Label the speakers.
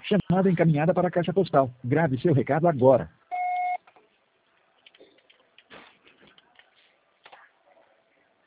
Speaker 1: Chamada encaminhada para a caixa postal. Grave seu recado agora.